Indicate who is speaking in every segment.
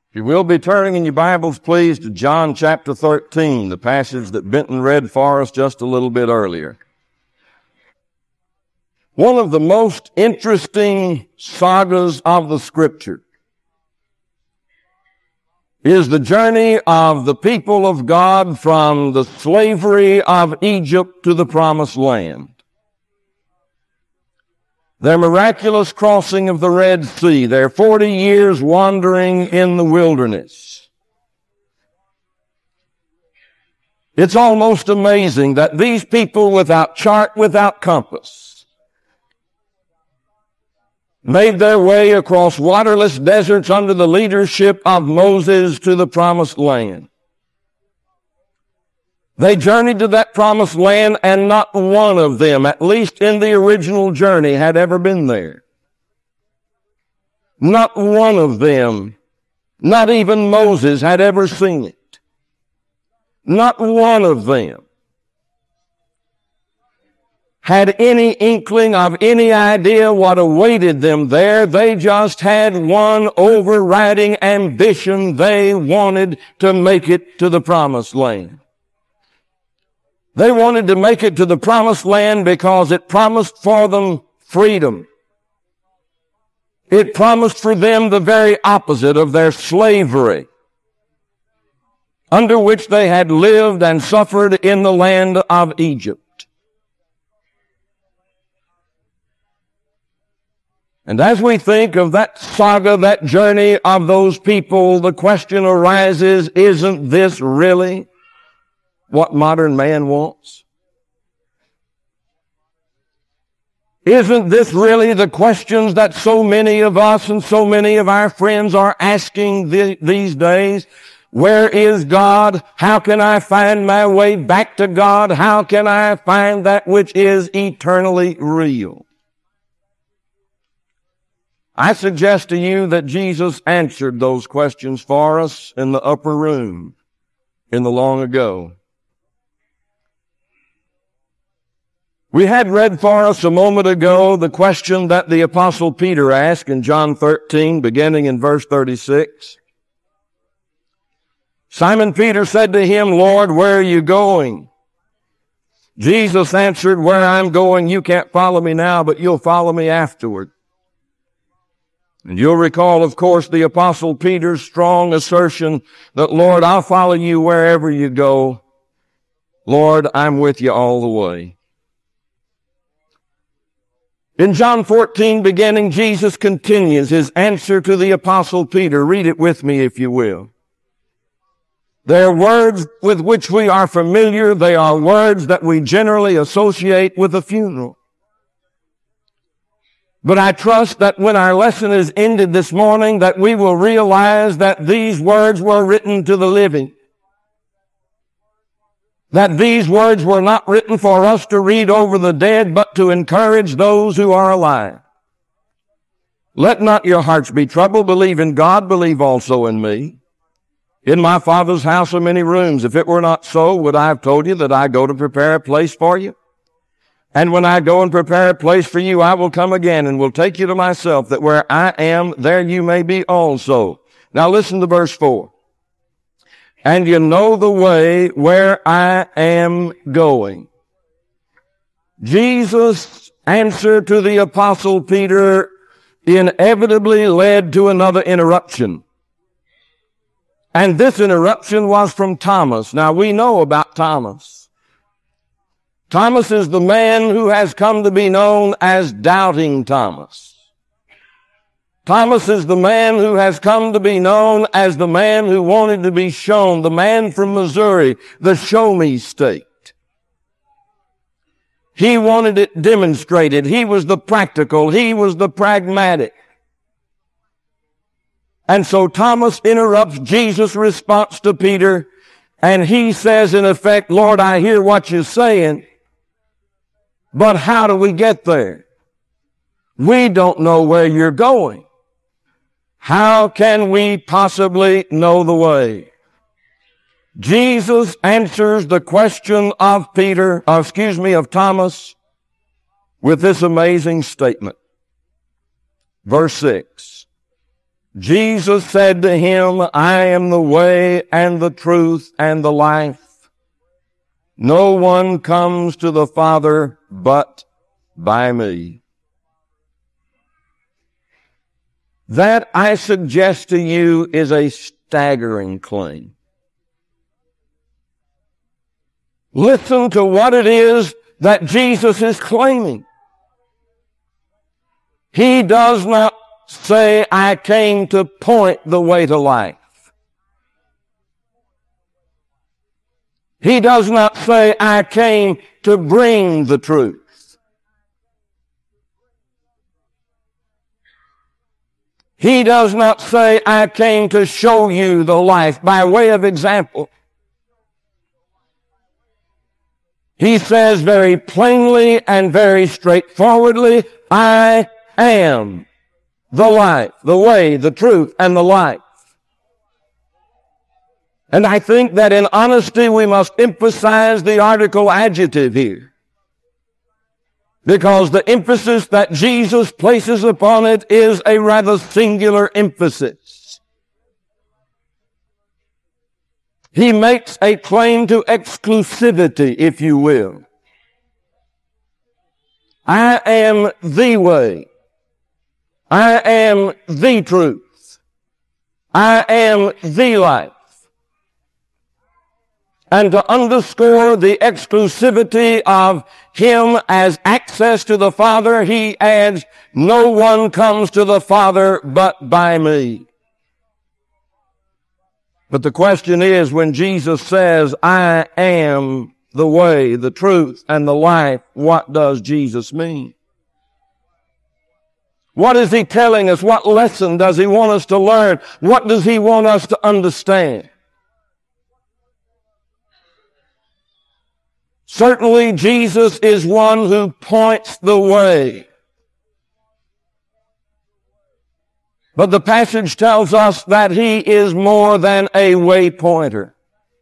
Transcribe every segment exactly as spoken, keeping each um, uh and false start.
Speaker 1: If you will be turning in your Bibles, please, to John chapter thirteen, the passage that Benton read for us just a little bit earlier. One of the most interesting sagas of the Scripture is the journey of the people of God from the slavery of Egypt to the Promised Land. Their miraculous crossing of the Red Sea, their forty years wandering in the wilderness. It's almost amazing that these people without chart, without compass, made their way across waterless deserts under the leadership of Moses to the Promised Land. They journeyed to that Promised Land, and not one of them, at least in the original journey, had ever been there. Not one of them, not even Moses, had ever seen it. Not one of them had any inkling of any idea what awaited them there. They just had one overriding ambition. They wanted to make it to the Promised Land. They wanted to make it to the Promised Land because it promised for them freedom. It promised for them the very opposite of their slavery, under which they had lived and suffered in the land of Egypt. And as we think of that saga, that journey of those people, the question arises, isn't this really what modern man wants? Isn't this really the questions that so many of us and so many of our friends are asking th- these days? Where is God? How can I find my way back to God? How can I find that which is eternally real? I suggest to you that Jesus answered those questions for us in the upper room in the long ago. We had read for us a moment ago the question that the Apostle Peter asked in John thirteen, beginning in verse thirty-six. Simon Peter said to him, "Lord, where are you going?" Jesus answered, "Where I'm going, you can't follow me now, but you'll follow me afterward." And you'll recall, of course, the Apostle Peter's strong assertion that, "Lord, I'll follow you wherever you go. Lord, I'm with you all the way." In John fourteen, beginning, Jesus continues his answer to the Apostle Peter. Read it with me, if you will. They're words with which we are familiar. They are words that we generally associate with a funeral. But I trust that when our lesson is ended this morning, that we will realize that these words were written to the living. That these words were not written for us to read over the dead, but to encourage those who are alive. Let not your hearts be troubled. Believe in God. Believe also in me. In my Father's house are many rooms. If it were not so, would I have told you that I go to prepare a place for you? And when I go and prepare a place for you, I will come again and will take you to myself, that where I am, there you may be also. Now listen to verse four. And you know the way where I am going. Jesus' answer to the Apostle Peter inevitably led to another interruption. And this interruption was from Thomas. Now we know about Thomas. Thomas is the man who has come to be known as Doubting Thomas. Thomas is the man who has come to be known as the man who wanted to be shown, the man from Missouri, the show-me state. He wanted it demonstrated. He was the practical. He was the pragmatic. And so Thomas interrupts Jesus' response to Peter, and he says, in effect, "Lord, I hear what you're saying, but how do we get there? We don't know where you're going. How can we possibly know the way?" Jesus answers the question of Peter, or excuse me, of Thomas, with this amazing statement. Verse six. Jesus said to him, I am the way and the truth and the life. No one comes to the Father but by me. That, I suggest to you, is a staggering claim. Listen to what it is that Jesus is claiming. He does not say, I came to point the way to life. He does not say, I came to bring the truth. He does not say, I came to show you the life by way of example. He says very plainly and very straightforwardly, I am the life, the way, the truth, and the life. And I think that in honesty we must emphasize the article adjective here, because the emphasis that Jesus places upon it is a rather singular emphasis. He makes a claim to exclusivity, if you will. I am the way. I am the truth. I am the life. And to underscore the exclusivity of Him as access to the Father, He adds, no one comes to the Father but by me. But the question is, when Jesus says, I am the way, the truth, and the life, what does Jesus mean? What is He telling us? What lesson does He want us to learn? What does He want us to understand? Certainly, Jesus is one who points the way. But the passage tells us that He is more than a way pointer.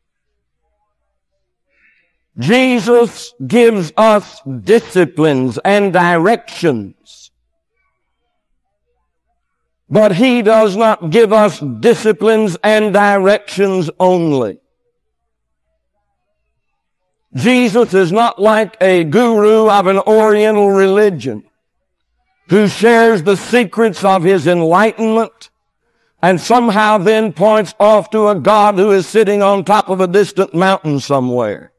Speaker 1: Jesus gives us disciplines and directions. But He does not give us disciplines and directions only. Jesus is not like a guru of an Oriental religion who shares the secrets of his enlightenment and somehow then points off to a God who is sitting on top of a distant mountain somewhere.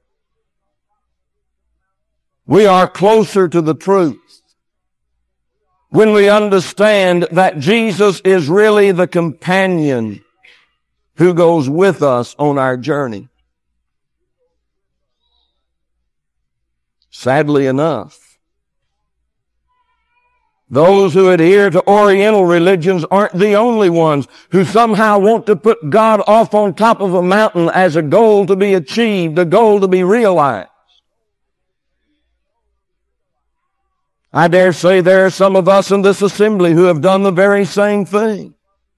Speaker 1: We are closer to the truth when we understand that Jesus is really the companion who goes with us on our journey. Sadly enough, those who adhere to Oriental religions aren't the only ones who somehow want to put God off on top of a mountain as a goal to be achieved, a goal to be realized. I dare say there are some of us in this assembly who have done the very same thing.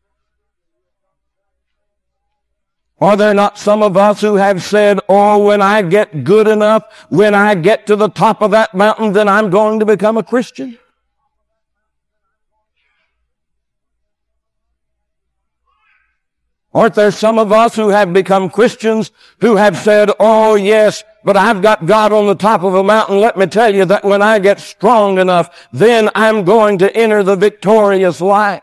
Speaker 1: Are there not some of us who have said, oh, when I get good enough, when I get to the top of that mountain, then I'm going to become a Christian? Aren't there some of us who have become Christians who have said, oh, yes, but I've got God on the top of a mountain. Let me tell you that when I get strong enough, then I'm going to enter the victorious life.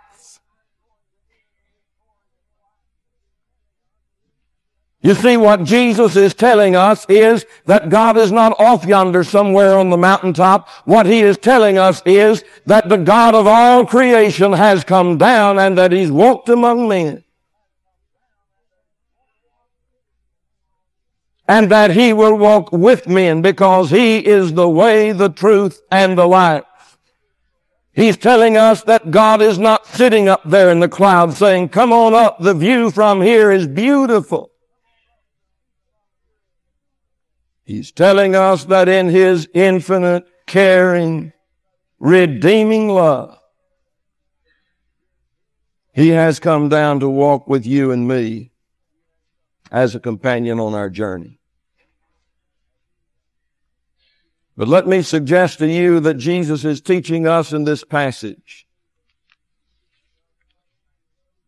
Speaker 1: You see, what Jesus is telling us is that God is not off yonder somewhere on the mountaintop. What He is telling us is that the God of all creation has come down and that He's walked among men. And that He will walk with men because He is the way, the truth, and the life. He's telling us that God is not sitting up there in the clouds saying, come on up, the view from here is beautiful. He's telling us that in His infinite, caring, redeeming love, He has come down to walk with you and me as a companion on our journey. But let me suggest to you that Jesus is teaching us in this passage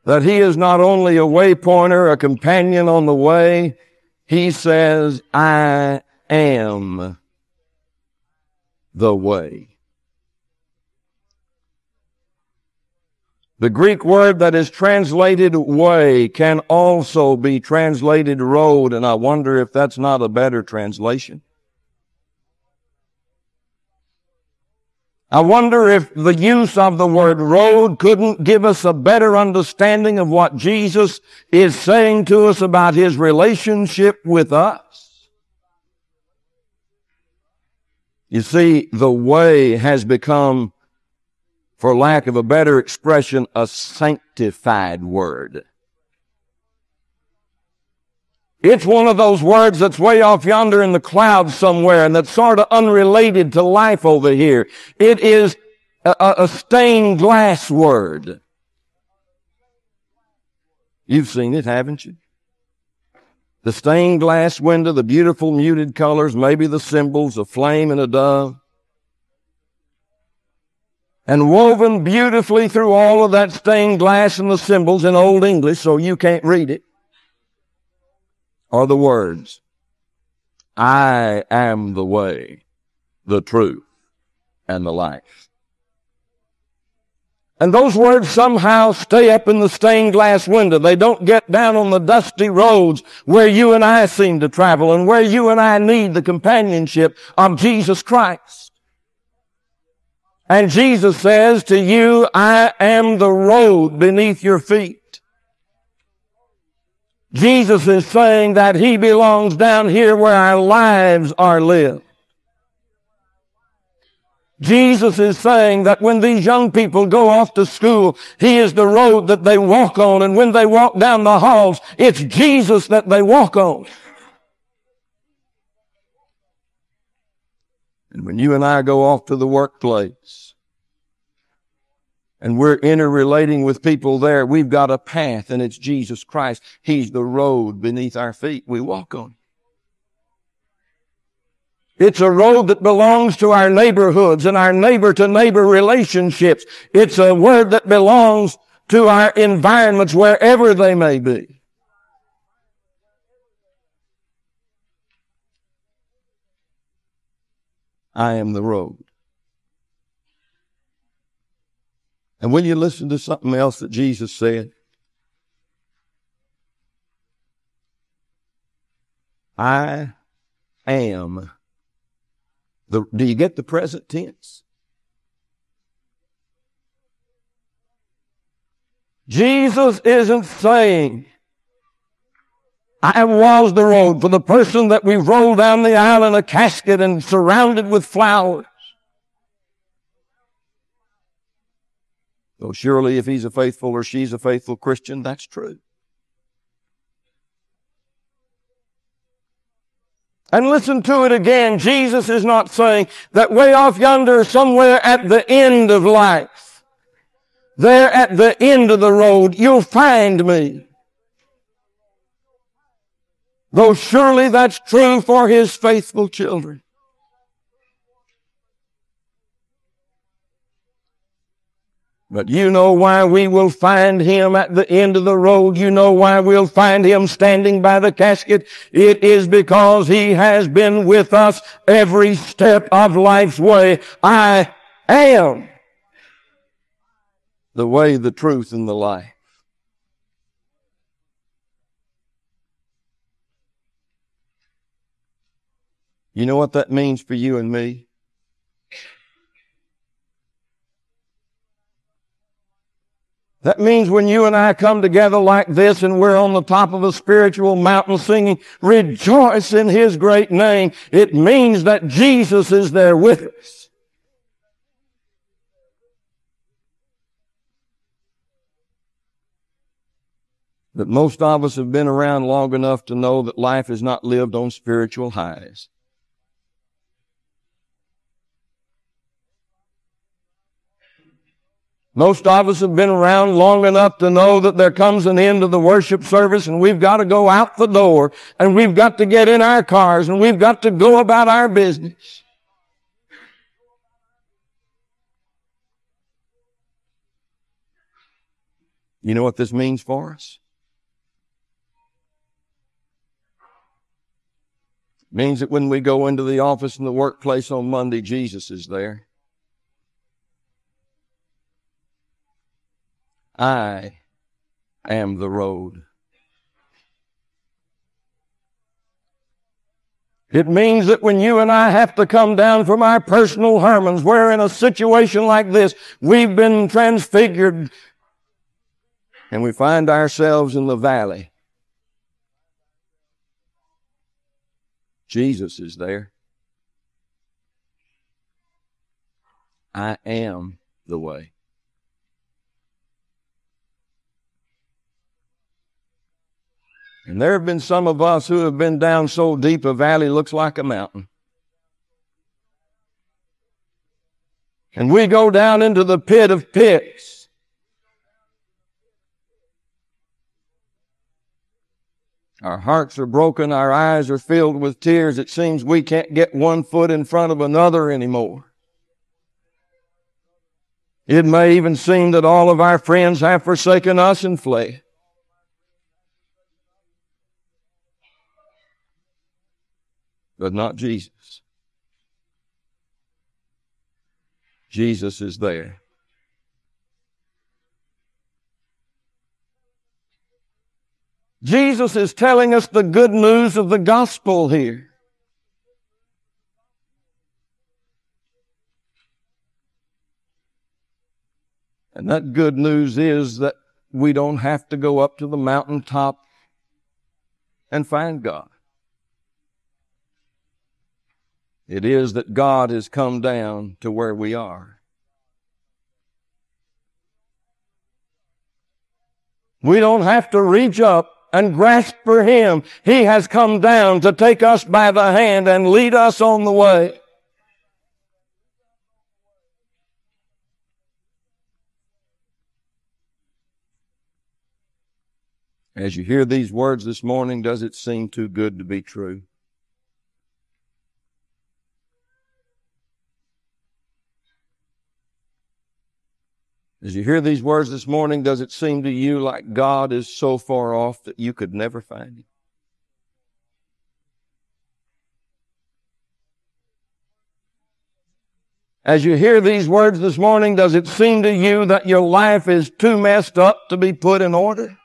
Speaker 1: that he is not only a waypointer, a companion on the way. He says, I am the way. The Greek word that is translated way can also be translated road, and I wonder if that's not a better translation. I wonder if the use of the word road couldn't give us a better understanding of what Jesus is saying to us about his relationship with us. You see, the way has become, for lack of a better expression, a sanctified word. It's one of those words that's way off yonder in the clouds somewhere and that's sort of unrelated to life over here. It is a, a stained glass word. You've seen it, haven't you? The stained glass window, the beautiful muted colors, maybe the symbols, a flame and a dove. And woven beautifully through all of that stained glass and the symbols in Old English so you can't read it, are the words, I am the way, the truth, and the life. And those words somehow stay up in the stained glass window. They don't get down on the dusty roads where you and I seem to travel and where you and I need the companionship of Jesus Christ. And Jesus says to you, I am the road beneath your feet. Jesus is saying that he belongs down here where our lives are lived. Jesus is saying that when these young people go off to school, he is the road that they walk on. And when they walk down the halls, it's Jesus that they walk on. And when you and I go off to the workplace, and we're interrelating with people there, we've got a path, and it's Jesus Christ. He's the road beneath our feet. We walk on. It's a road that belongs to our neighborhoods and our neighbor-to-neighbor relationships. It's a word that belongs to our environments wherever they may be. I am the road. And when you listen to something else that Jesus said, I am the, do you get the present tense? Jesus isn't saying, I was the road for the person that we rolled down the aisle in a casket and surrounded with flowers. Though surely if he's a faithful or she's a faithful Christian, that's true. And listen to it again. Jesus is not saying that way off yonder, somewhere at the end of life, there at the end of the road, you'll find me. Though surely that's true for his faithful children. But you know why we will find him at the end of the road. You know why we'll find him standing by the casket. It is because he has been with us every step of life's way. I am the way, the truth, and the life. You know what that means for you and me? That means when you and I come together like this and we're on the top of a spiritual mountain singing, rejoice in his great name, it means that Jesus is there with us. But most of us have been around long enough to know that life is not lived on spiritual highs. Most of us have been around long enough to know that there comes an end to the worship service and we've got to go out the door and we've got to get in our cars and we've got to go about our business. You know what this means for us? It means that when we go into the office in the workplace on Monday, Jesus is there. I am the road. It means that when you and I have to come down from our personal Hermans, where in a situation like this, we've been transfigured and we find ourselves in the valley, Jesus is there. I am the way. And there have been some of us who have been down so deep a valley looks like a mountain. And we go down into the pit of pits. Our hearts are broken. Our eyes are filled with tears. It seems we can't get one foot in front of another anymore. It may even seem that all of our friends have forsaken us and fled. But not Jesus. Jesus is there. Jesus is telling us the good news of the gospel here. And that good news is that we don't have to go up to the mountaintop and find God. It is that God has come down to where we are. We don't have to reach up and grasp for Him. He has come down to take us by the hand and lead us on the way. As you hear these words this morning, does it seem too good to be true? As you hear these words this morning, does it seem to you like God is so far off that you could never find Him? As you hear these words this morning, does it seem to you that your life is too messed up to be put in order?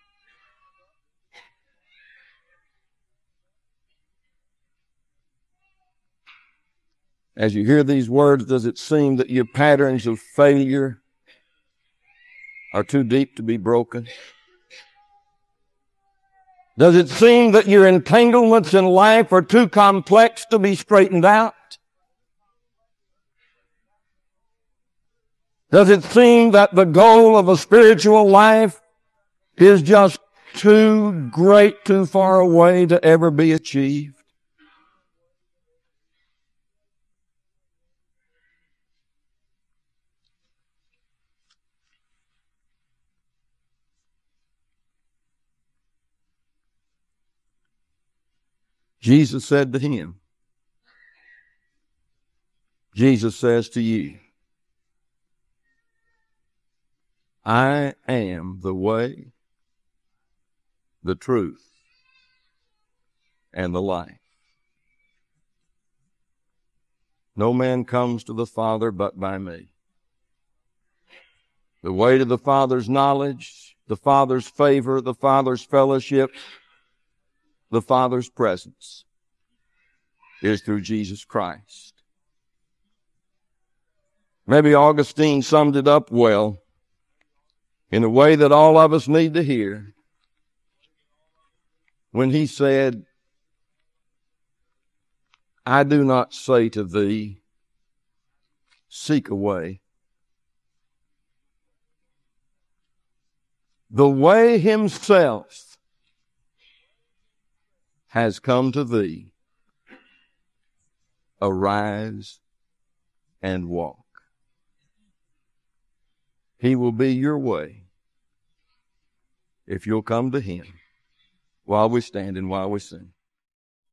Speaker 1: As you hear these words, does it seem that your patterns of failure are too deep to be broken? Does it seem that your entanglements in life are too complex to be straightened out? Does it seem that the goal of a spiritual life is just too great, too far away to ever be achieved? Jesus said to him, Jesus says to you, I am the way, the truth, and the life. No man comes to the Father but by me. The way to the Father's knowledge, the Father's favor, the Father's fellowship, the Father's presence is through Jesus Christ. Maybe Augustine summed it up well in a way that all of us need to hear when he said, I do not say to thee, seek a way. The way himself has come to thee. Arise and walk. He will be your way if you'll come to him while we stand and while we sing.